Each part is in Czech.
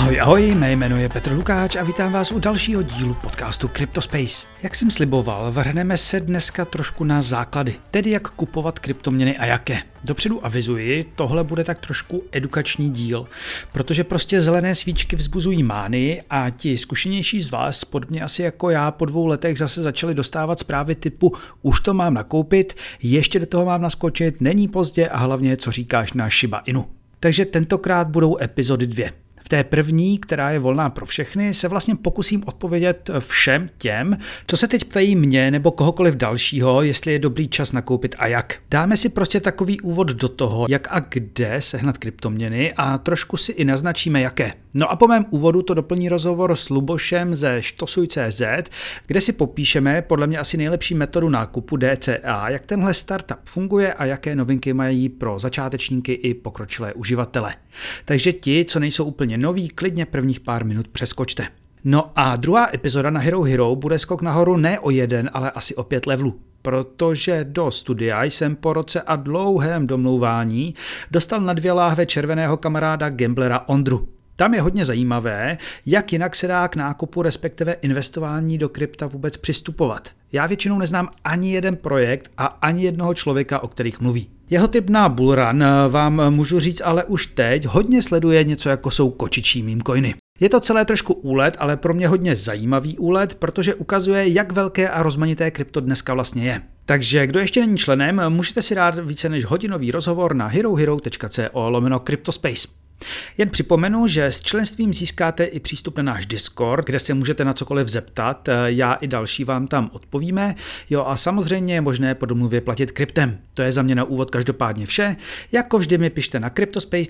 Ahoj, ahoj, mé jméno je Petr Lukáč a vítám vás u dalšího dílu podcastu CryptoSpace. Jak jsem sliboval, vrhneme se dneska trošku na základy, tedy jak kupovat kryptoměny a jaké. Dopředu avizuji, tohle bude tak trošku edukační díl, protože prostě zelené svíčky vzbuzují mány a ti zkušenější z vás, podobně asi jako já, po 2 letech zase začali dostávat zprávy typu už to mám nakoupit, ještě do toho mám naskočit, není pozdě a hlavně co říkáš na Shiba Inu. Takže tentokrát budou epizody 2. V té první, která je volná pro všechny, se vlastně pokusím odpovědět všem těm, co se teď ptají mě nebo kohokoliv dalšího, jestli je dobrý čas nakoupit a jak. Dáme si prostě takový úvod do toho, jak a kde sehnat kryptoměny a trošku si i naznačíme jaké. No a po mém úvodu to doplní rozhovor s Lubošem ze Štosuj.cz, kde si popíšeme podle mě asi nejlepší metodu nákupu DCA, jak tenhle startup funguje a jaké novinky mají pro začátečníky i pokročilé uživatele. Takže ti, co nejsou úplně noví, klidně prvních pár minut přeskočte. No a druhá epizoda na Hero Hero bude skok nahoru ne o 1, ale asi o 5 levelů. Protože do studia jsem po roce a dlouhém domlouvání dostal na 2 láhve červeného kamaráda gamblera Ondru. Tam je hodně zajímavé, jak jinak se dá k nákupu respektive investování do krypta vůbec přistupovat. Já většinou neznám ani jeden projekt a ani jednoho člověka, o kterých mluví. Jeho tip na bullrun vám můžu říct ale už teď hodně sleduje něco jako jsou kočičí meme coiny. Je to celé trošku úlet, ale pro mě hodně zajímavý úlet, protože ukazuje, jak velké a rozmanité krypto dneska vlastně je. Takže kdo ještě není členem, můžete si dát více než hodinový rozhovor na herohero.co/CryptoSpace. Jen připomenu, že s členstvím získáte i přístup na náš Discord, kde se můžete na cokoliv zeptat, já i další vám tam odpovíme. Jo a samozřejmě je možné po domluvě platit kryptem. To je za mě na úvod každopádně vše. Jako vždy mi pište na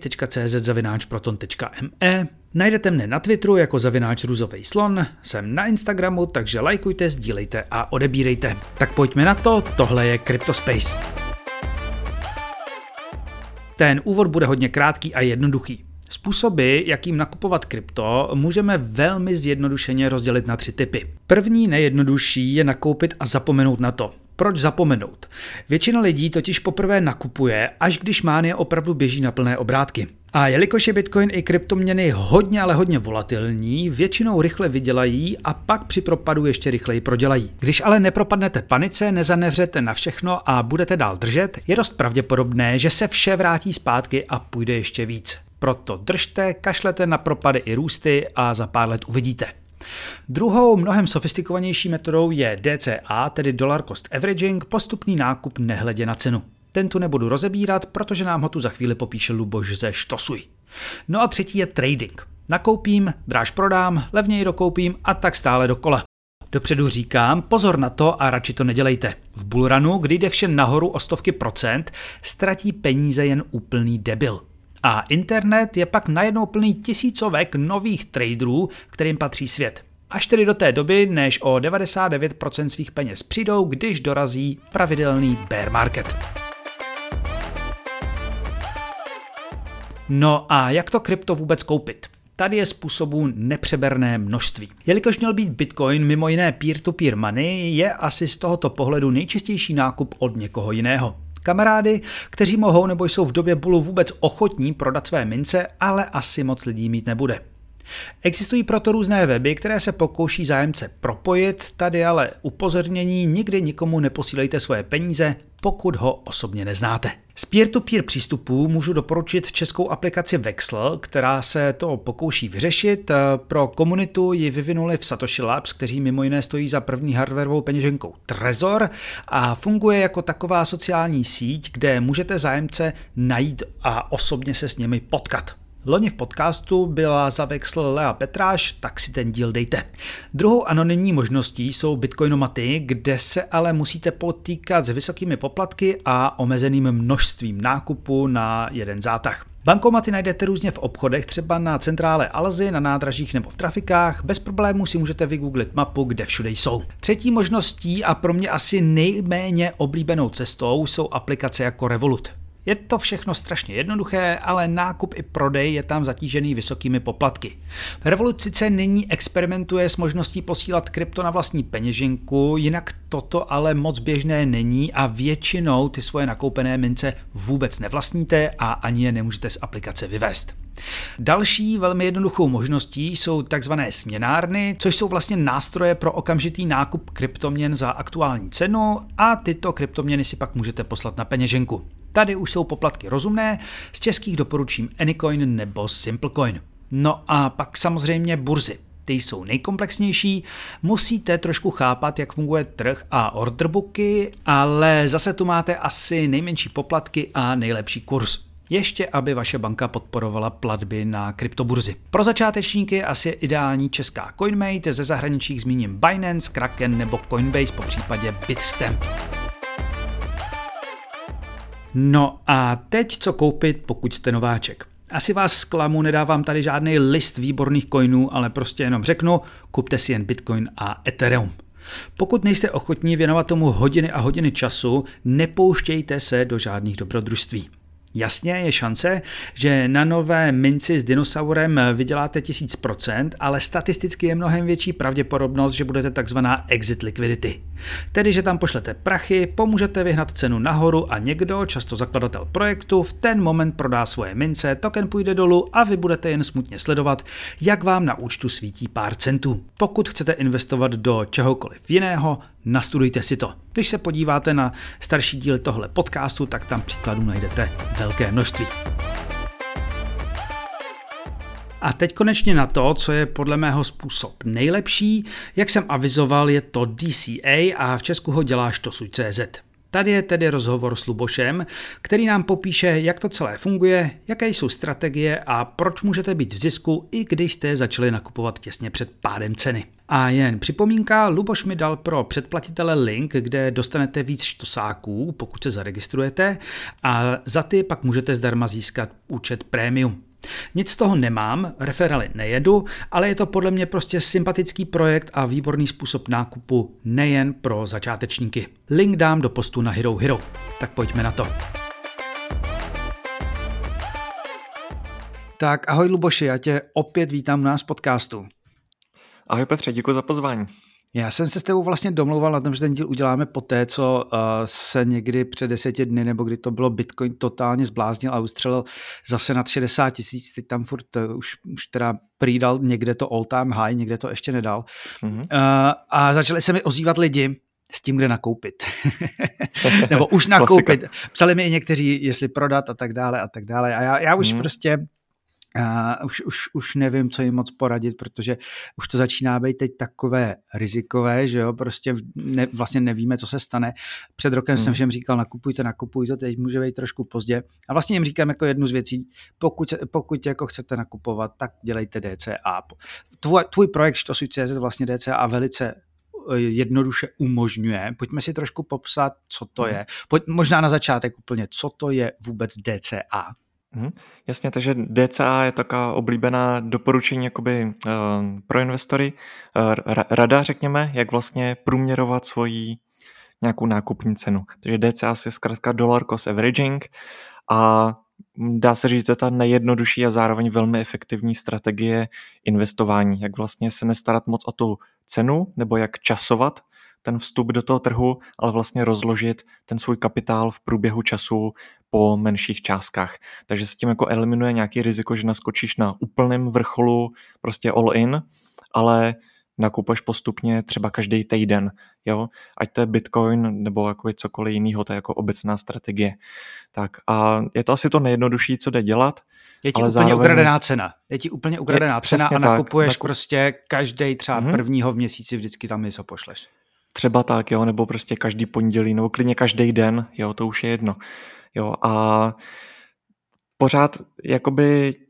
cryptospace.cz/proton.me. Najdete mne na Twitteru jako @růzovejslon, jsem na Instagramu, takže lajkujte, sdílejte a odebírejte. Tak pojďme na to, tohle je CryptoSpace. Ten úvod bude hodně krátký a jednoduchý. Způsoby, jakým nakupovat krypto, můžeme velmi zjednodušeně rozdělit na 3 typy. První nejjednodušší je nakoupit a zapomenout na to. Proč zapomenout? Většina lidí totiž poprvé nakupuje, až když mánie opravdu běží na plné obrátky. A jelikož je Bitcoin i kryptoměny hodně, ale hodně volatilní, většinou rychle vydělají a pak při propadu ještě rychleji prodělají. Když ale nepropadnete panice, nezanevřete na všechno a budete dál držet, je dost pravděpodobné, že se vše vrátí zpátky a půjde ještě víc. Proto držte, kašlete na propady i růsty a za pár let uvidíte. Druhou, mnohem sofistikovanější metodou je DCA, tedy Dollar Cost Averaging, postupný nákup nehledě na cenu. Ten tu nebudu rozebírat, protože nám ho tu za chvíli popíše Luboš ze Štosuj. No a třetí je trading. Nakoupím, dráž prodám, levněji dokoupím a tak stále dokola. Dopředu říkám, pozor na to a radši to nedělejte. V bullrunu, kdy jde vše nahoru o stovky procent, ztratí peníze jen úplný debil. A internet je pak najednou plný tisícovek nových traderů, kterým patří svět. Až tedy do té doby, než o 99% svých peněz přijdou, když dorazí pravidelný bear market. No a jak to krypto vůbec koupit? Tady je způsobů nepřeberné množství. Jelikož měl být Bitcoin mimo jiné peer-to-peer money, je asi z tohoto pohledu nejčistější nákup od někoho jiného. Kamarády, kteří mohou nebo jsou v době bullu vůbec ochotní prodat své mince, ale asi moc lidí mít nebude. Existují proto různé weby, které se pokouší zájemce propojit, tady ale upozornění, nikdy nikomu neposílejte svoje peníze, pokud ho osobně neznáte. Z peer-to-peer přístupů můžu doporučit českou aplikaci Vexl, která se to pokouší vyřešit. Pro komunitu ji vyvinuli v Satoshi Labs, kteří mimo jiné stojí za první hardwarovou peněženkou Trezor a funguje jako taková sociální síť, kde můžete zájemce najít a osobně se s nimi potkat. Loni v podcastu byla za Vexl Lea Petráš, tak si ten díl dejte. Druhou anonymní možností jsou bitcoinomaty, kde se ale musíte potýkat s vysokými poplatky a omezeným množstvím nákupu na jeden zátah. Bankomaty najdete různě v obchodech, třeba na centrále Alzy, na nádražích nebo v trafikách. Bez problémů si můžete vygooglit mapu, kde všude jsou. Třetí možností a pro mě asi nejméně oblíbenou cestou jsou aplikace jako Revolut. Je to všechno strašně jednoduché, ale nákup i prodej je tam zatížený vysokými poplatky. Revolut sice nyní experimentuje s možností posílat krypto na vlastní peněženku, jinak toto ale moc běžné není a většinou ty svoje nakoupené mince vůbec nevlastníte a ani je nemůžete z aplikace vyvést. Další velmi jednoduchou možností jsou takzvané směnárny, což jsou vlastně nástroje pro okamžitý nákup kryptoměn za aktuální cenu a tyto kryptoměny si pak můžete poslat na peněženku. Tady už jsou poplatky rozumné, z českých doporučím Anycoin nebo Simplecoin. No a pak samozřejmě burzy. Ty jsou nejkomplexnější, musíte trošku chápat, jak funguje trh a orderbooky, ale zase tu máte asi nejmenší poplatky a nejlepší kurz. Ještě, aby vaše banka podporovala platby na kryptoburzy. Pro začátečníky asi je ideální česká Coinmate, ze zahraničních zmíním Binance, Kraken nebo Coinbase, popřípadě Bitstamp. No a teď co koupit, pokud jste nováček. Asi vás zklamu, nedávám tady žádný list výborných coinů, ale prostě jenom řeknu, kupte si jen Bitcoin a Ethereum. Pokud nejste ochotní věnovat tomu hodiny a hodiny času, nepouštějte se do žádných dobrodružství. Jasně, je šance, že na nové minci s dinosaurem vyděláte 1000%, ale statisticky je mnohem větší pravděpodobnost, že budete takzvaná exit liquidity. Tedy, že tam pošlete prachy, pomůžete vyhnat cenu nahoru a někdo, často zakladatel projektu, v ten moment prodá svoje mince, token půjde dolů a vy budete jen smutně sledovat, jak vám na účtu svítí pár centů. Pokud chcete investovat do čehokoliv jiného, nastudujte si to. Když se podíváte na starší díly tohle podcastu, tak tam příkladů najdete velké množství. A teď konečně na to, co je podle mého způsob nejlepší. Jak jsem avizoval, je to DCA a v Česku ho dělá Štosuj.cz. Tady je tedy rozhovor s Lubošem, který nám popíše, jak to celé funguje, jaké jsou strategie a proč můžete být v zisku, i když jste začali nakupovat těsně před pádem ceny. A jen připomínka, Luboš mi dal pro předplatitele link, kde dostanete víc štosáků, pokud se zaregistrujete, a za ty pak můžete zdarma získat účet Premium. Nic z toho nemám, referály nejedu, ale je to podle mě prostě sympatický projekt a výborný způsob nákupu nejen pro začátečníky. Link dám do postu na Hero Hero. Tak pojďme na to. Tak ahoj Luboši, já tě opět vítám u nás v podcastu. Ahoj Petře, děkuji za pozvání. Já jsem se s tebou vlastně domlouval na tom, že ten díl uděláme poté, co se někdy před 10 dny, nebo kdy to bylo, Bitcoin totálně zbláznil a ustřelil zase nad 60 000, teď tam furt už teda přidal někde to all time high, někde to ještě nedal. Mm-hmm. A začali se mi ozývat lidi s tím, kde nakoupit. Nebo už nakoupit. Psali mi i někteří, jestli prodat a tak dále a tak dále. A já už prostě už nevím, co jim moc poradit, protože už to začíná být teď takové rizikové, že jo, prostě vlastně nevíme, co se stane. Před rokem jsem všem říkal, nakupujte, teď může být trošku pozdě. A vlastně jim říkám jako jednu z věcí, pokud jako chcete nakupovat, tak dělejte DCA. Tvůj projekt Štosuj.cz vlastně DCA velice jednoduše umožňuje. Pojďme si trošku popsat, co to je. Možná na začátek úplně, co to je vůbec DCA. Jasně, takže DCA je taková oblíbená doporučení jakoby pro investory, rada řekněme, jak vlastně průměrovat svoji nějakou nákupní cenu. Takže DCA je zkrátka dollar cost averaging a dá se říct, že to je ta nejjednodušší a zároveň velmi efektivní strategie investování, jak vlastně se nestarat moc o tu cenu nebo jak časovat ten vstup do toho trhu, ale vlastně rozložit ten svůj kapitál v průběhu času po menších částkách. Takže se tím jako eliminuje nějaký riziko, že naskočíš na úplném vrcholu prostě all in, ale nakupuješ postupně třeba každý týden, jo? Ať to je Bitcoin nebo jako cokoliv jiného, to je jako obecná strategie. Tak a je to asi to nejjednodušší, co jde dělat. Je ti úplně ukradená cena. A nakupuješ prostě každý třeba prvního v měsíci vždycky tam něco pošleš. Třeba tak, jo, nebo prostě každý pondělí, nebo klidně každý den, jo, to už je jedno. Jo, a pořád jakoby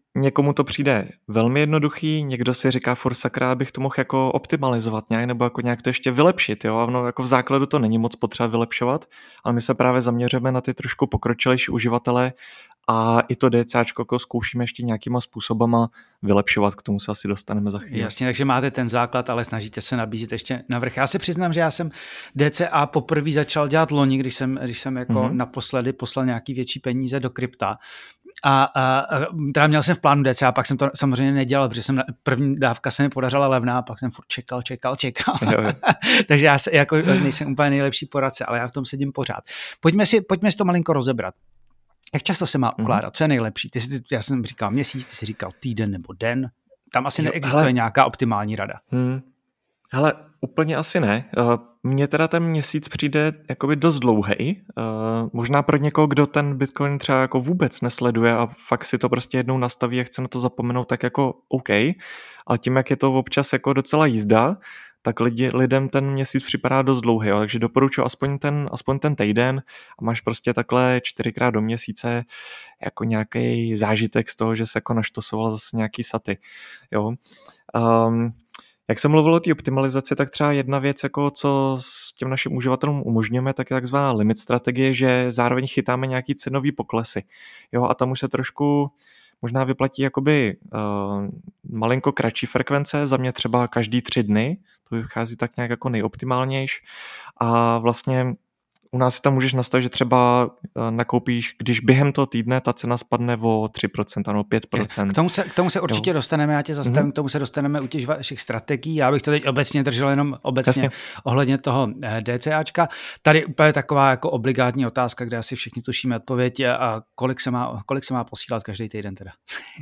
Někomu to přijde velmi jednoduchý, někdo si říká furt sakra, abych to mohl jako optimalizovat nějak, nebo jako nějak to ještě vylepšit, jo, a no, jako v základu to není moc potřeba vylepšovat, ale my se právě zaměříme na ty trošku pokročilejší uživatele a i to DCAčko jako zkoušíme ještě nějakýma způsobama vylepšovat, k tomu se asi dostaneme za chvíli. Jasně, takže máte ten základ, ale snažíte se nabízet ještě navrch. Já se přiznám, že já jsem DCA poprvé začal dělat loni, když jsem jako naposledy poslal nějaký větší peníze do krypta. A teda měl jsem v plánu DCA, pak jsem to samozřejmě nedělal, protože první dávka se mi podařila levná, a pak jsem furt čekal. Jo. Takže já jako nejsem úplně nejlepší poradce, ale já v tom sedím pořád. Pojďme si to malinko rozebrat. Jak často se má ukládat? Co je nejlepší? Já jsem říkal měsíc, ty jsi říkal týden nebo den. Tam asi neexistuje nějaká optimální rada. Hele, úplně asi ne. Mně teda ten měsíc přijde jakoby dost dlouhý. Možná pro někoho, kdo ten Bitcoin třeba jako vůbec nesleduje a fakt si to prostě jednou nastaví a chce na to zapomenout, tak jako OK. Ale tím, jak je to občas jako docela jízda, tak lidem ten měsíc připadá dost dlouhý. Takže doporučuji aspoň ten týden a máš prostě takhle 4krát do měsíce jako nějaký zážitek z toho, že se jako naštosoval zase nějaký saty. Jo. Jak jsem mluvil o té optimalizaci, tak třeba jedna věc, jako co s těm našim uživatelům umožňujeme, tak je takzvaná limit strategie, že zároveň chytáme nějaký cenový poklesy. Jo, a tam už se trošku možná vyplatí jakoby malinko kratší frekvence, za mě třeba každý 3 dny, to vychází tak nějak jako nejoptimálnější a vlastně u nás si tam můžeš nastavit, že třeba nakoupíš, když během toho týdne ta cena spadne o 3% nebo 5%. K tomu se určitě dostaneme, já tě zastavím, k tomu se dostaneme u těch vašich strategií. Já bych to teď obecně držel jenom obecně ohledně toho DCAčka. Tady úplně taková jako obligátní otázka, kde asi všichni tušíme odpověď, a kolik se má posílat každý týden teda?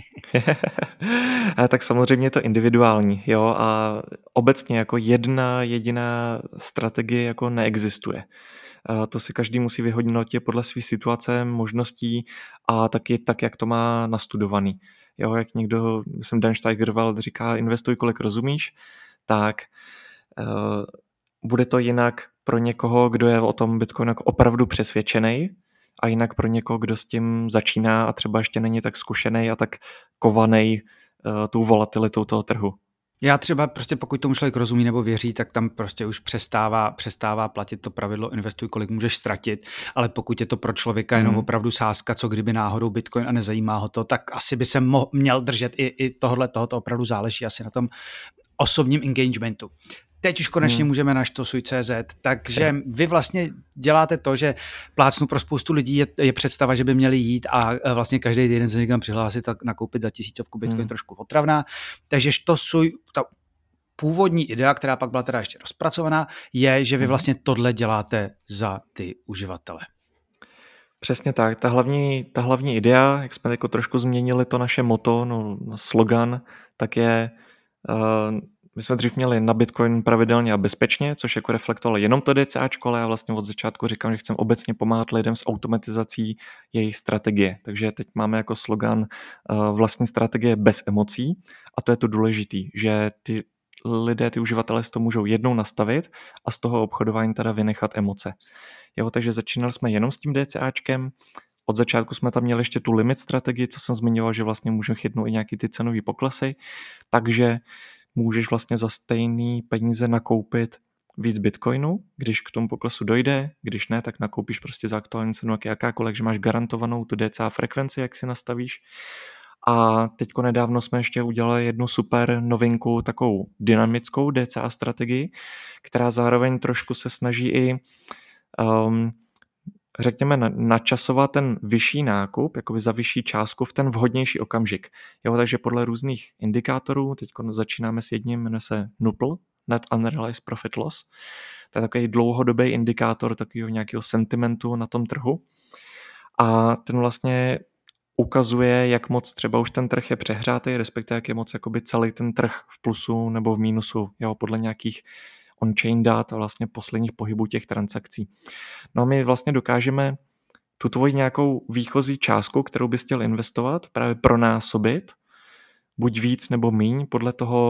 Tak samozřejmě je to individuální, jo, a obecně jako jedna jediná strategie jako neexistuje. To si každý musí vyhodnotit podle své situace, možností a taky tak, jak to má nastudovaný. Jo, jak někdo, myslím, Dan Steigerwald říká, investuj, kolik rozumíš, tak bude to jinak pro někoho, kdo je o tom Bitcoinu jako opravdu přesvědčený a jinak pro někoho, kdo s tím začíná a třeba ještě není tak zkušený a tak kovaný tou volatilitou toho trhu. Já třeba prostě pokud tomu člověk rozumí nebo věří, tak tam prostě už přestává platit to pravidlo investuj, kolik můžeš ztratit, ale pokud je to pro člověka jenom opravdu sázka, co kdyby náhodou Bitcoin a nezajímá ho to, tak asi by se měl držet i tohoto opravdu záleží asi na tom osobním engagementu. Teď už konečně můžeme na štosuj.cz, takže vy vlastně děláte to, že plácnu pro spoustu lidí je představa, že by měli jít a vlastně každý týden se někam přihlásit a nakoupit za 1000 Bitcoin trošku otravná. Takže štosuj, ta původní idea, která pak byla teda ještě rozpracovaná, je, že vy vlastně tohle děláte za ty uživatele. Přesně tak. Ta hlavní idea, jak jsme jako trošku změnili to naše motto, slogan, tak je... My jsme dřív měli na Bitcoin pravidelně a bezpečně, což jako reflektovalo jenom to DCAčko, ale já vlastně od začátku říkám, že chcem obecně pomáhat lidem s automatizací jejich strategie. Takže teď máme jako slogan vlastní strategie bez emocí a to je to důležitý, že ty lidé, ty uživatelé si to můžou jednou nastavit a z toho obchodování teda vynechat emoce. Jo, takže začínali jsme jenom s tím DCAčkem, od začátku jsme tam měli ještě tu limit strategii, co jsem zmiňoval, že vlastně můžeme chytnout i nějaký ty cenový poklesy, takže můžeš vlastně za stejný peníze nakoupit víc Bitcoinu, když k tomu poklesu dojde, když ne, tak nakoupíš prostě za aktuální cenu jakákoliv, že máš garantovanou tu DCA frekvenci, jak si nastavíš. A teďko nedávno jsme ještě udělali jednu super novinku, takovou dynamickou DCA strategii, která zároveň trošku se snaží i řekněme, načasovat ten vyšší nákup, jakoby za vyšší částku v ten vhodnější okamžik. Jo, takže podle různých indikátorů, teď začínáme s jedním, jmenuje se NUPL, Net Unrealized Profit Loss. To je takový dlouhodobý indikátor takového nějakého sentimentu na tom trhu. A ten vlastně ukazuje, jak moc třeba už ten trh je přehrátý, respektive jak je moc jakoby celý ten trh v plusu nebo v mínusu, jo, podle nějakých on-chain dat a vlastně posledních pohybů těch transakcí. No a my vlastně dokážeme tu tvoji nějakou výchozí částku, kterou bys chtěl investovat, právě pronásobit, buď víc nebo míň, podle toho,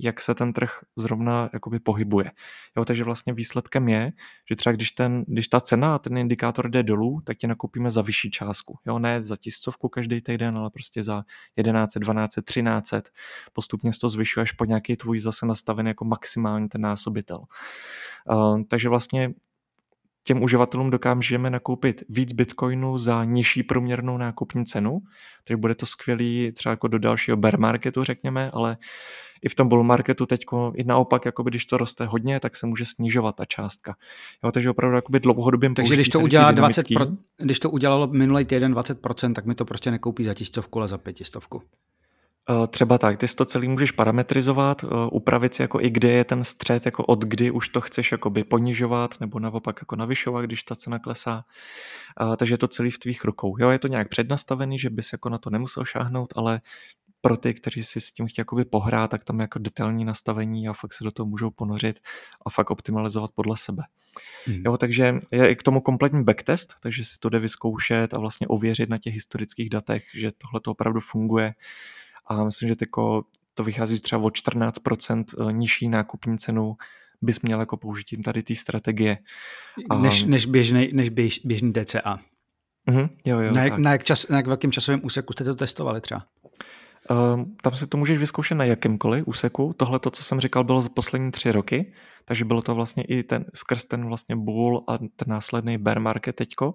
jak se ten trh zrovna jakoby pohybuje. Jo, takže vlastně výsledkem je, že třeba když ta cena a ten indikátor jde dolů, tak tě nakoupíme za vyšší částku. Jo, ne za 1000 každý týden, ale prostě za 1100, 1200, 1300. Postupně se to zvyšuje až po nějaký tvůj zase nastavený jako maximální ten násobitel. Takže vlastně těm uživatelům dokážeme nakoupit víc bitcoinů za nižší průměrnou nákupní cenu, takže bude to skvělý třeba jako do dalšího bear marketu, řekněme, ale i v tom bull marketu teďko i naopak, jakoby, když to roste hodně, tak se může snižovat ta částka. Jo, takže opravdu jakoby dlouhodobým použití. Takže když to udělalo minulý týden 20%, tak mi to prostě nekoupí za 1000, ale za 500. Třeba tak, ty si to celý můžeš parametrizovat, upravit si jako i kde je ten střed, jako od kdy už to chceš jakoby ponižovat nebo naopak jako navyšovat, když ta cena klesá. Takže je to celý v tvých rukou. Jo, je to nějak přednastavený, že bys jako na to nemusel šáhnout, ale pro ty, kteří si s tím chtějí jakoby pohrát, tak tam je jako detailní nastavení a fakt se do toho můžou ponořit a fakt optimalizovat podle sebe. Jo, takže je i k tomu kompletní backtest, takže si to jde vyzkoušet a vlastně ověřit na těch historických datech, že tohle to opravdu funguje. A myslím, že to vychází třeba o 14% nižší nákupní cenu bys měl jako použitím tady té strategie. Než běžný DCA. Jo, na jak velkým časovém úseku jste to testovali třeba? Tam se to můžeš vyzkoušet na jakýmkoliv úseku. Tohle, to, co jsem říkal, bylo za poslední 3 roky, takže bylo to vlastně i skrz ten vlastně bull a ten následný bear market teďko.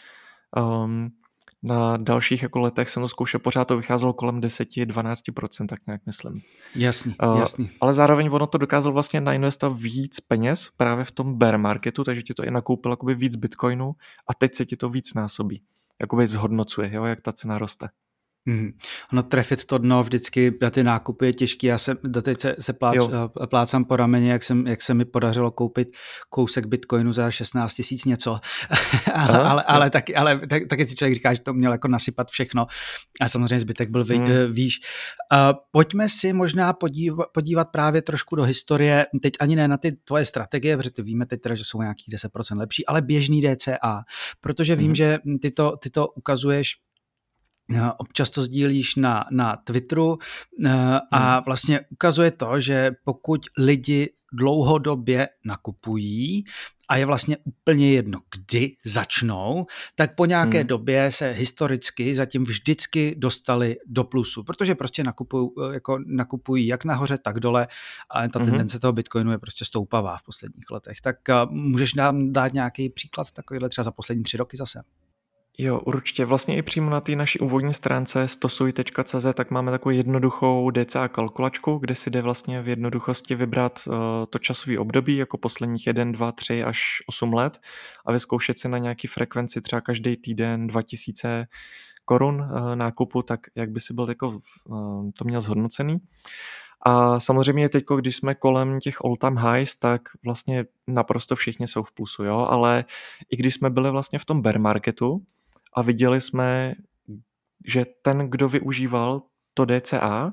Na dalších jako letech jsem to zkoušel, pořád to vycházelo kolem 10-12%, tak nějak myslím. Jasný. Ale zároveň ono to dokázalo vlastně nainvestovat víc peněz právě v tom bear marketu, takže ti to i nakoupilo jakoby víc bitcoinu a teď se ti to víc násobí. Jakoby zhodnocuje, jo, jak ta cena roste. No trefit to dno vždycky na ty nákupy je těžký. Já se doteď se plácám po rameni, jak se mi podařilo koupit kousek bitcoinu za 16 000 něco. ale taky si člověk říká, že to měl jako nasypat všechno a samozřejmě zbytek byl výš. Pojďme si možná podívat právě trošku do historie, teď ani ne na ty tvoje strategie, protože víme teď teda, že jsou nějakých 10% lepší, ale běžný DCA, protože vím, že ty to ukazuješ. Občas to sdílíš na Twitteru a vlastně ukazuje to, že pokud lidi dlouhodobě nakupují a je vlastně úplně jedno, kdy začnou, tak po nějaké době se historicky zatím vždycky dostali do plusu, protože prostě nakupují jak nahoře, tak dole a ta tendence toho Bitcoinu je prostě stoupavá v posledních letech. Tak můžeš nám dát nějaký příklad takovýhle třeba za poslední 3 roky zase? Jo, určitě. Vlastně i přímo na té naší úvodní stránce stosuj.cz tak máme takovou jednoduchou DCA kalkulačku, kde si jde vlastně v jednoduchosti vybrat to časové období jako posledních 1, 2, 3 až 8 let a vyzkoušet si na nějaký frekvenci třeba každý týden 2000 korun nákupu, tak jak by si byl to měl zhodnocený. A samozřejmě teď, když jsme kolem těch all-time highs, tak vlastně naprosto všichni jsou v plusu, jo, ale i když jsme byli vlastně v tom bear marketu, a viděli jsme, že ten, kdo využíval to DCA,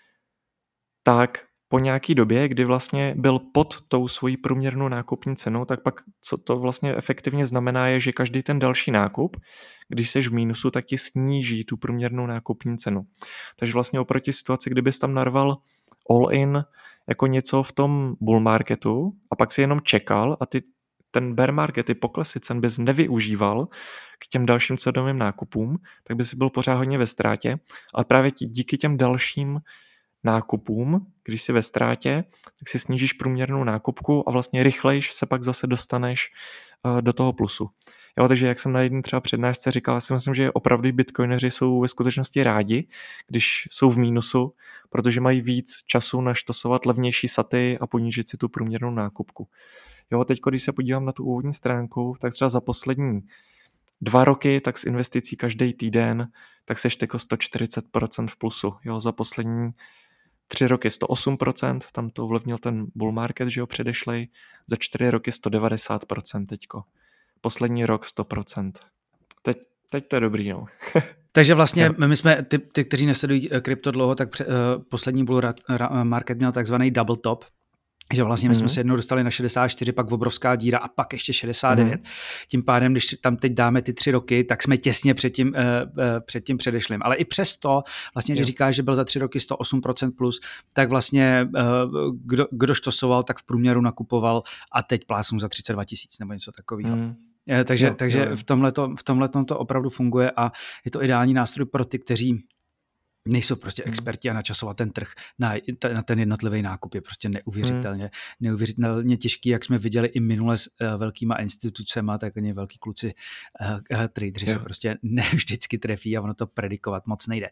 tak po nějaký době, kdy vlastně byl pod tou svojí průměrnou nákupní cenou, tak pak co to vlastně efektivně znamená je, že každý ten další nákup, když seš v mínusu, tak ti sníží tu průměrnou nákupní cenu. Takže vlastně oproti situaci, kdybys tam narval all in jako něco v tom bull marketu a pak si jenom čekal a ten bear market, ty poklesy cen bys nevyužíval k těm dalším cenovým nákupům, tak by si byl pořád hodně ve ztrátě, ale právě díky těm dalším nákupům, když jsi ve ztrátě, tak si snížíš průměrnou nákupku a vlastně rychlejš se pak zase dostaneš do toho plusu. Jo, takže jak jsem na jedné třeba přednášce říkal, já si myslím, že opravdu bitcoineři jsou ve skutečnosti rádi, když jsou v mínusu, protože mají víc času naštosovat levnější saty a ponížit si tu průměrnou nákupku. Jo, teď, když se podívám na tu úvodní stránku, tak třeba za poslední 2 roky, tak s investicí každý týden, tak seš teko 140% v plusu. Jo, za poslední 3 roky 108%, tam to ovlivnil ten bull market, že jo, předešlej, za 4 roky 190% teďko. Poslední rok 100%. Teď to je dobrý, no. Takže vlastně my jsme, ty kteří nesledují krypto dlouho, tak poslední bull market měl takzvaný double top, Že vlastně my jsme se jednou dostali na 64, pak obrovská díra a pak ještě 69. Tím pádem, když tam teď dáme ty 3 roky, tak jsme těsně před tím předešlým. Ale i přesto, vlastně, když říkáš, že byl za 3 roky 108% plus, tak vlastně kdo štosoval, tak v průměru nakupoval a teď plácnu za 32 000 nebo něco takového. Takže v tomhletom to opravdu funguje a je to ideální nástroj pro ty, kteří nejsou prostě experti a načasovat ten trh na ten jednotlivý nákup je prostě neuvěřitelně těžký, jak jsme viděli i minule s velkýma institucema, tak oni velký kluci tradeři se prostě ne vždycky trefí a ono to predikovat moc nejde.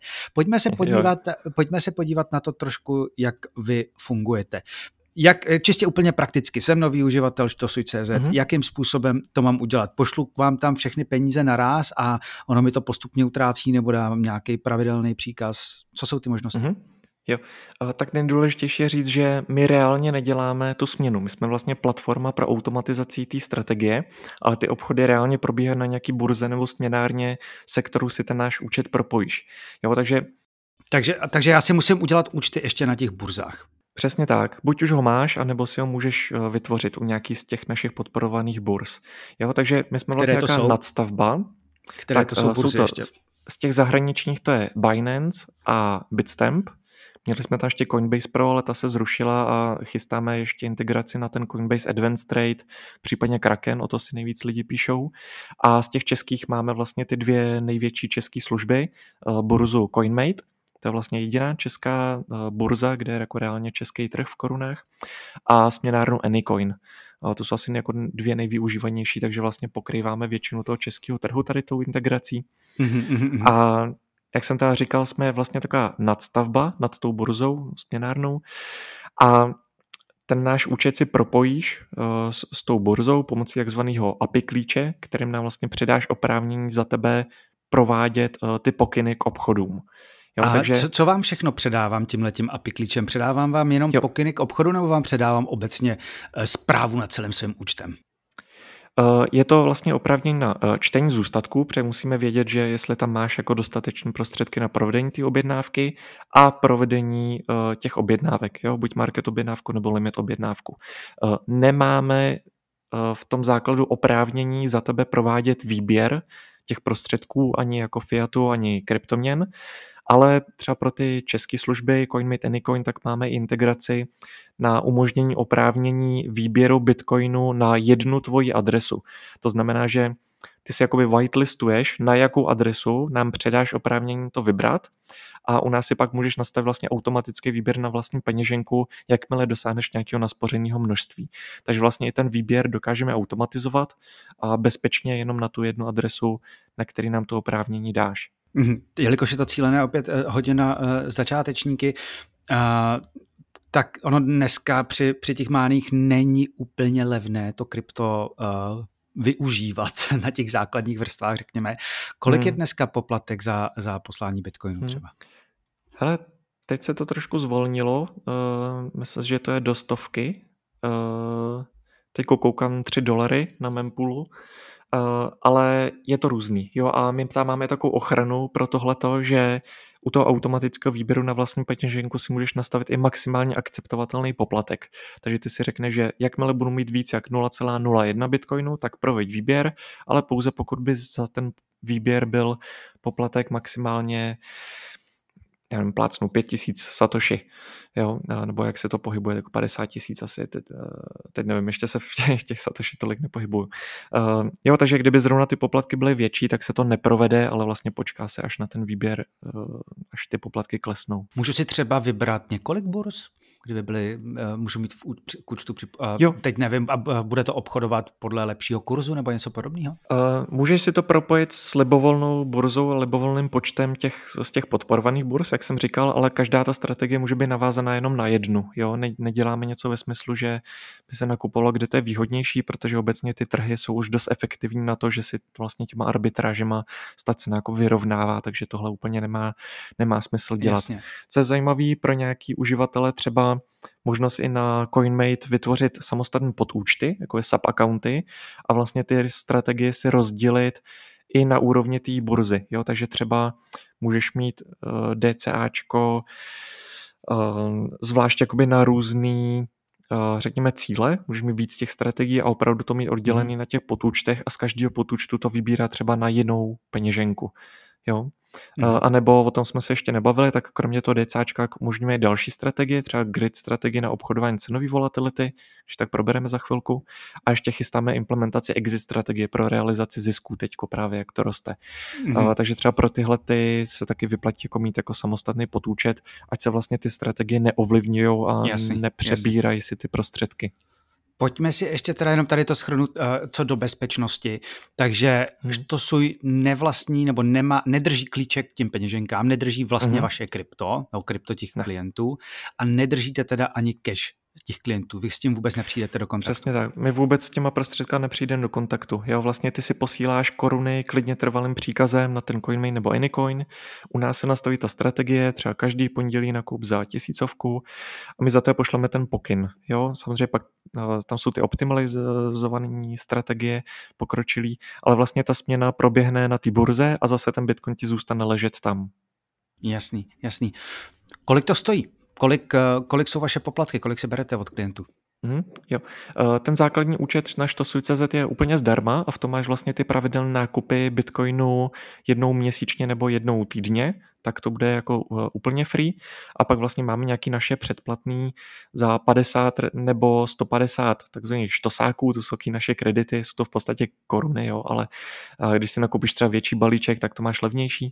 Pojďme se podívat na to trošku, jak vy fungujete. Jak čistě úplně prakticky, jsem nový uživatel štosuj.cz, jakým způsobem to mám udělat? Pošlu k vám tam všechny peníze naráz a ono mi to postupně utrácí nebo dám nějaký pravidelný příkaz? Co jsou ty možnosti? Jo, tak nejdůležitější je říct, že my reálně neděláme tu směnu. My jsme vlastně platforma pro automatizaci té strategie, ale ty obchody reálně probíhají na nějaký burze nebo směnárně, se kterou si ten náš účet propojíš. Jo, takže já si musím udělat účty ještě na těch burzách. Přesně tak. Buď už ho máš, anebo si ho můžeš vytvořit u nějaký z těch našich podporovaných burz. Jo, takže my jsme vlastně nějaká nadstavba. Které to jsou burzy ještě? Z těch zahraničních to je Binance a Bitstamp. Měli jsme tam ještě Coinbase Pro, ale ta se zrušila a chystáme ještě integraci na ten Coinbase Advanced Trade, případně Kraken, o to si nejvíc lidi píšou. A z těch českých máme vlastně ty 2 největší české služby, burzu CoinMate, to je vlastně jediná česká burza, kde je jako reálně český trh v korunách, a směnárnu Anycoin. To jsou asi jako 2 nejvyužívanější, takže vlastně pokrýváme většinu toho českého trhu tady tou integrací. A jak jsem teda říkal, jsme vlastně taková nadstavba nad tou burzou, směnárnou, a ten náš účet si propojíš s tou burzou pomocí takzvaného API klíče, kterým nám vlastně předáš oprávnění za tebe provádět ty pokyny k obchodům. Jo, a takže co vám všechno předávám tímhletím API klíčem? Předávám vám jenom pokyny k obchodu nebo vám předávám obecně správu nad celým svým účtem? Je to vlastně oprávnění na čtení zůstatků, protože musíme vědět, že jestli tam máš jako dostatečné prostředky na provedení té objednávky a provedení těch objednávek, jo, buď market objednávku nebo limit objednávku. Nemáme v tom základu oprávnění za tebe provádět výběr těch prostředků ani jako fiatu, ani kryptoměn, ale třeba pro ty české služby CoinMate Anycoin tak máme integraci na umožnění oprávnění výběru bitcoinu na jednu tvoji adresu. To znamená, že ty si jakoby whitelistuješ, na jakou adresu nám předáš oprávnění to vybrat a u nás si pak můžeš nastavit vlastně automatický výběr na vlastní peněženku, jakmile dosáhneš nějakého naspořeného množství. Takže vlastně i ten výběr dokážeme automatizovat a bezpečně jenom na tu jednu adresu, na který nám to oprávnění dáš. Jelikož je to cílené opět hodně na začátečníky, tak ono dneska při těch máních není úplně levné to krypto využívat na těch základních vrstvách, řekněme. Kolik je dneska poplatek za poslání bitcoinu třeba? Hele, teď se to trošku zvolnilo. Myslím, že to je do 100. Teď koukám $3 na mempoolu. Ale je to různý. Jo, a my tam máme takovou ochranu pro tohleto, že u toho automatického výběru na vlastní peněženku si můžeš nastavit i maximálně akceptovatelný poplatek. Takže ty si řekneš, že jakmile budu mít víc jak 0,01 bitcoinu, tak proveď výběr, ale pouze pokud by za ten výběr byl poplatek maximálně, já nevím, plácnu 5000 satoshi, jo, nebo jak se to pohybuje, jako 50 000 asi, teď nevím, ještě se v těch satoshi tolik nepohybuju. Jo, takže kdyby zrovna ty poplatky byly větší, tak se to neprovede, ale vlastně počká se až na ten výběr, až ty poplatky klesnou. Můžu si třeba vybrat několik burz? Kdyby byly, můžu mít v účtu, teď nevím, a bude to obchodovat podle lepšího kurzu nebo něco podobného? Můžeš si to propojit s libovolnou burzou a libovolným počtem z těch podporovaných burz, jak jsem říkal, ale každá ta strategie může být navázaná jenom na jednu. Jo? Neděláme něco ve smyslu, že by se nakupovalo, kde to je výhodnější, protože obecně ty trhy jsou už dost efektivní na to, že si vlastně těma arbitrážema ta cena jako vyrovnává, takže tohle úplně nemá smysl dělat. Jasně. Co je zajímavý pro nějaký uživatele, třeba možnost i na CoinMate vytvořit samostatné podúčty, jako je sub-accounty, a vlastně ty strategie si rozdělit i na úrovni té burzy. Jo? Takže třeba můžeš mít DCAčko zvlášť jakoby na různý řekněme, cíle, můžeš mít víc těch strategií a opravdu to mít oddělený na těch potůčtech a z každého potůčtu to vybírá třeba na jinou peněženku. Jo? A nebo o tom jsme se ještě nebavili, tak kromě toho DCáčka umožňuje i další strategie, třeba grid strategie na obchodování cenové volatility, když tak probereme za chvilku. A ještě chystáme implementaci exit strategie pro realizaci zisků teďko právě, jak to roste. Takže třeba pro tyhle se taky vyplatí jako mít jako samostatný potůčet, ať se vlastně ty strategie neovlivňují a nepřebírají si ty prostředky. Pojďme si ještě teda jenom tady to shrnout co do bezpečnosti. Takže to svůj nevlastní nebo nedrží klíček k těm peněženkám, nedrží vlastně vaše krypto, nebo krypto těch klientů a nedržíte teda ani cash těch klientů. Vy s tím vůbec nepřijdete do kontaktu. Přesně tak. My vůbec s těma prostředka nepřijdeme do kontaktu. Jo, vlastně ty si posíláš koruny klidně trvalým příkazem na ten CoinMe nebo AnyCoin. U nás se nastaví ta strategie, třeba každý pondělí nakup za 1000 a my za to pošleme ten pokyn. Jo, samozřejmě pak tam jsou ty optimalizované strategie, pokročilý, ale vlastně ta směna proběhne na té burze a zase ten Bitcoin ti zůstane ležet tam. Jasný. Kolik to stojí? Kolik jsou vaše poplatky? Kolik se berete od klientů? Jo. Ten základní účet na Stosuj.cz je úplně zdarma a v tom máš vlastně ty pravidelné nákupy Bitcoinu jednou měsíčně nebo jednou týdně, tak to bude jako úplně free. A pak vlastně máme nějaký naše předplatný za 50 nebo 150 takzvaných štosáků, to jsou taky naše kredity, jsou to v podstatě koruny, jo, ale když si nakoupíš třeba větší balíček, tak to máš levnější.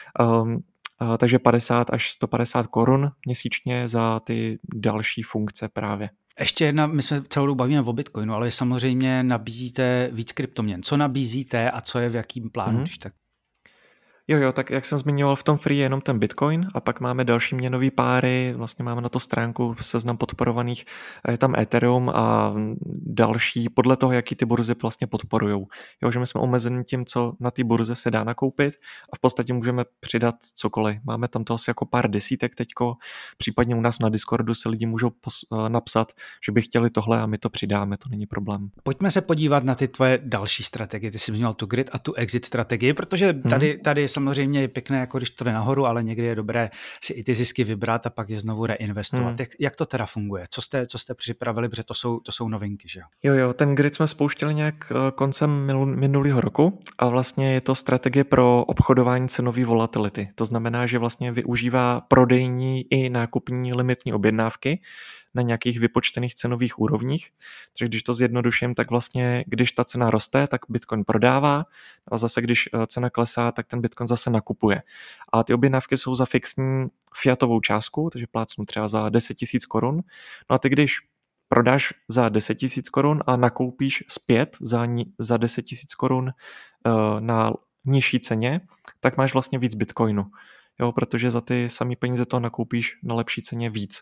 Takže 50 až 150 korun měsíčně za ty další funkce právě. Ještě jedna, my jsme celou dobu bavíme o Bitcoinu, ale samozřejmě nabízíte víc kryptoměn. Co nabízíte a co je v jakým plánu, když tak? Jo, tak jak jsem zmiňoval, v tom free je jenom ten Bitcoin a pak máme další měnový páry, vlastně máme na to stránku seznam podporovaných, je tam Ethereum a další, podle toho, jaký ty burzy vlastně podporujou. Jo, že my jsme omezeni tím, co na té burze se dá nakoupit a v podstatě můžeme přidat cokoliv. Máme tam to asi jako pár desítek teďko, případně u nás na Discordu se lidi můžou napsat, že by chtěli tohle a my to přidáme, to není problém. Pojďme se podívat na ty tvoje další strategie. Ty jsi zmiňoval tu grid a tu exit strategii, protože tady samozřejmě je pěkné, jako když to jde nahoru, ale někdy je dobré si i ty zisky vybrat a pak je znovu reinvestovat. Jak to teda funguje? Co jste připravili, protože to jsou novinky, že jo? Jo, ten grid jsme spouštěli nějak koncem minulého roku a vlastně je to strategie pro obchodování cenové volatility. To znamená, že vlastně využívá prodejní i nákupní limitní objednávky na nějakých vypočtených cenových úrovních. Takže když to zjednoduším, tak vlastně, když ta cena roste, tak Bitcoin prodává a zase, když cena klesá, tak ten Bitcoin zase nakupuje. A ty objednávky jsou za fixní fiatovou částku, takže plácnu třeba za 10 000 korun. No a ty, když prodáš za 10 000 korun a nakoupíš zpět za 10 000 korun na nižší ceně, tak máš vlastně víc Bitcoinu. Jo, protože za ty samé peníze to nakoupíš na lepší ceně víc.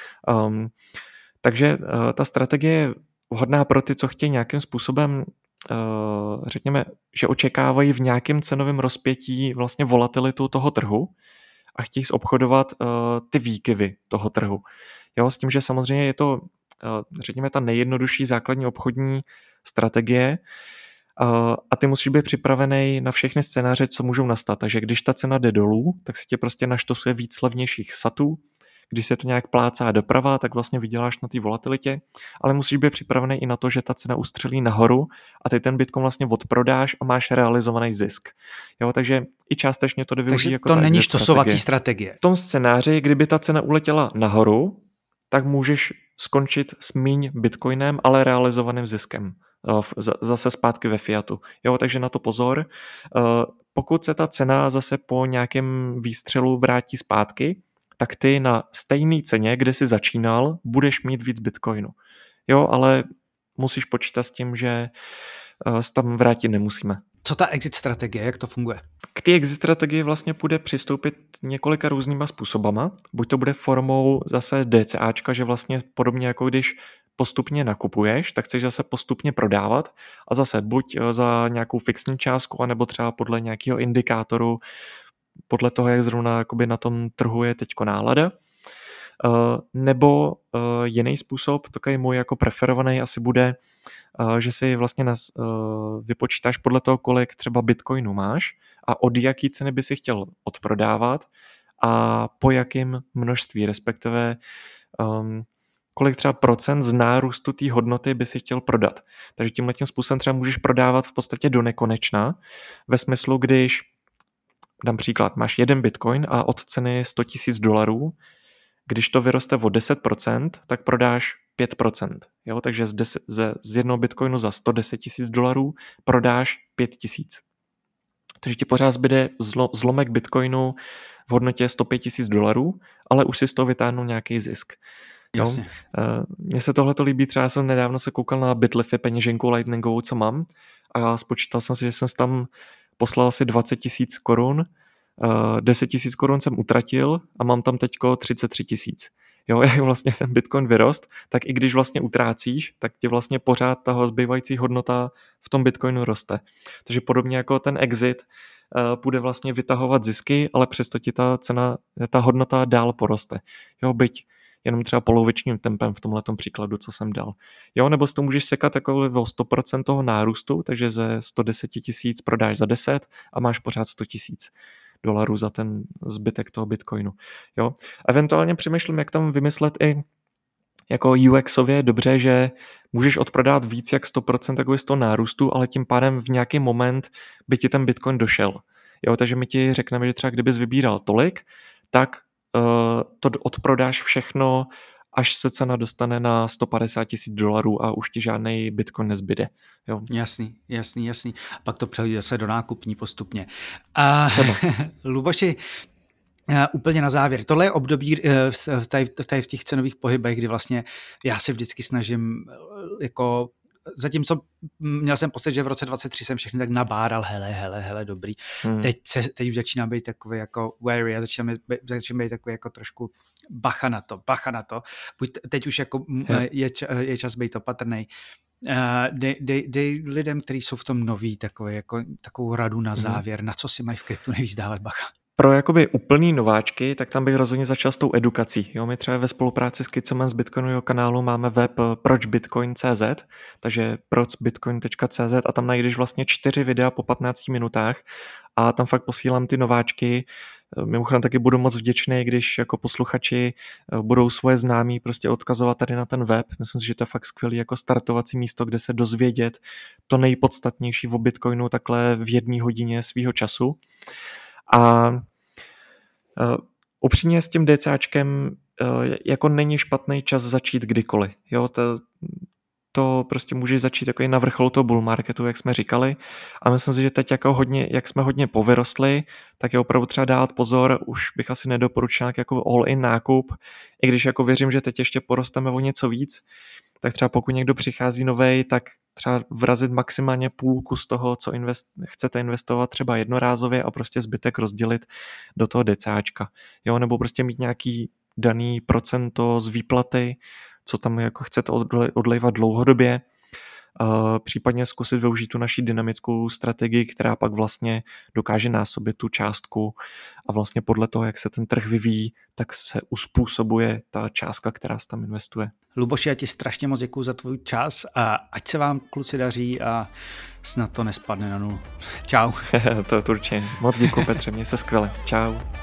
Takže ta strategie je vhodná pro ty, co chtějí nějakým způsobem, řekněme, že očekávají v nějakém cenovém rozpětí vlastně volatilitu toho trhu a chtějí obchodovat ty výkyvy toho trhu. Jo, s tím, že samozřejmě je to, řekněme, ta nejjednodušší základní obchodní strategie, a ty musíš být připravený na všechny scénáře, co můžou nastat. Takže když ta cena jde dolů, tak se tě prostě naštosuje víc levnějších satů. Když se to nějak plácá doprava, tak vlastně vyděláš na té volatilitě, ale musíš být připravený i na to, že ta cena ustřelí nahoru a ty ten Bitcoin vlastně odprodáš a máš realizovaný zisk. Jo, takže i částečně to jde využít jako to není štosovací strategie. V tom scénáři, kdyby ta cena uletěla nahoru, tak můžeš skončit s míň Bitcoinem, ale realizovaným ziskem. Zase zpátky ve fiatu. Jo, takže na to pozor. Pokud se ta cena zase po nějakém výstřelu vrátí zpátky, tak ty na stejné ceně, kde jsi začínal, budeš mít víc Bitcoinu. Jo, ale musíš počítat s tím, že se tam vrátit nemusíme. Co ta exit strategie, jak to funguje? K té exit strategii vlastně půjde přistoupit několika různýma způsobama. Buď to bude formou zase DCAčka, že vlastně podobně jako když postupně nakupuješ, tak chceš zase postupně prodávat a zase buď za nějakou fixní částku, anebo třeba podle nějakého indikátoru, podle toho, jak zrovna jakoby na tom trhu je teďko nálada. Nebo jiný způsob, takový můj jako preferovaný asi bude, že si vlastně vypočítáš podle toho, kolik třeba Bitcoinu máš a od jaký ceny by si chtěl odprodávat a po jakém množství, respektive kolik třeba procent z nárůstu té hodnoty by si chtěl prodat. Takže tímhletím způsobem třeba můžeš prodávat v podstatě do nekonečna, ve smyslu, když, dám příklad, máš jeden bitcoin a od ceny $100,000, když to vyroste o 10%, tak prodáš 5%. Jo? Takže z jednoho bitcoinu za $110,000 prodáš 5,000. Takže ti pořád zbyde zlomek bitcoinu v hodnotě $105,000, ale už si z toho vytáhnul nějaký zisk. Jo? Mně se tohle líbí, třeba jsem nedávno se koukal na Bitlify, peněženku lightningovou, co mám, a spočítal jsem si, že jsem tam poslal asi 20,000 korun, 10,000 korun jsem utratil a mám tam teďko 33,000. Jo, jak vlastně ten bitcoin vyrost, tak i když vlastně utrácíš, tak ti vlastně pořád ta zbývající hodnota v tom bitcoinu roste. Takže podobně jako ten exit bude vlastně vytahovat zisky, ale přesto ti ta hodnota dál poroste. Jo, byť jenom třeba polovičním tempem v tomhletom příkladu, co jsem dal. Jo, nebo si to můžeš sekat jako o 100% toho nárůstu, takže ze 110,000 prodáš za 10 a máš pořád $100,000 za ten zbytek toho bitcoinu. Jo. Eventuálně přemýšlím, jak tam vymyslet i jako UX-ově dobře, že můžeš odprodat víc jak 100% takový z toho nárůstu, ale tím pádem v nějaký moment by ti ten bitcoin došel. Jo, takže my ti řekneme, že třeba kdybys vybíral tolik, tak to odprodáš všechno, až se cena dostane na $150,000 a už ti žádnej bitcoin nezbyde. Jo. Jasný. A pak to přehodí zase do nákupní postupně. A Luboši, úplně na závěr. Tohle je období v těch cenových pohybech, kdy vlastně já se vždycky snažím jako zatímco měl jsem pocit, že v roce 2023 jsem všechny tak nabáral, hele, dobrý. Teď už začíná být takový jako wary a začíná být takový jako trošku bacha na to. Teď už jako je čas být opatrnej. Dej lidem, kteří jsou v tom noví, takovou radu na závěr, na co si mají v kryptu nejvíc dávat bacha. Pro jakoby úplný nováčky, tak tam bych rozhodně začal s tou edukací. Jo, my třeba ve spolupráci s Kicomem z Bitcoinového kanálu máme web pročbitcoin.cz, takže pročbitcoin.cz a tam najdeš vlastně 4 videa po 15 minutách a tam fakt posílám ty nováčky. Mimochodem taky budu moc vděčný, když jako posluchači budou svoje známí prostě odkazovat tady na ten web. Myslím si, že to je fakt skvělý jako startovací místo, kde se dozvědět to nejpodstatnější o Bitcoinu takhle v 1 hodině svýho času. A upřímně s tím DCAčkem jako není špatný čas začít kdykoliv. Jo, to prostě můžeš začít jako i na vrcholu toho bull marketu, jak jsme říkali. A myslím si, že teď jako jak jsme hodně povyrostli, tak je opravdu třeba dát pozor, už bych asi nedoporučil jako all-in nákup, i když jako věřím, že teď ještě porosteme o něco víc, tak třeba pokud někdo přichází novej, tak třeba vrazit maximálně půlku z toho, co chcete investovat třeba jednorázově a prostě zbytek rozdělit do toho DCAčka. Jo, nebo prostě mít nějaký daný procento z výplaty, co tam jako chcete odlejvat dlouhodobě, případně zkusit využít tu naši dynamickou strategii, která pak vlastně dokáže násobit tu částku a vlastně podle toho, jak se ten trh vyvíjí, tak se uspůsobuje ta částka, která se tam investuje. Luboši, já ti strašně moc děkuju za tvůj čas a ať se vám, kluci, daří a snad to nespadne na nulu. Čau. To určitě. Moc děkuju, Petře, měj se skvěle. Čau.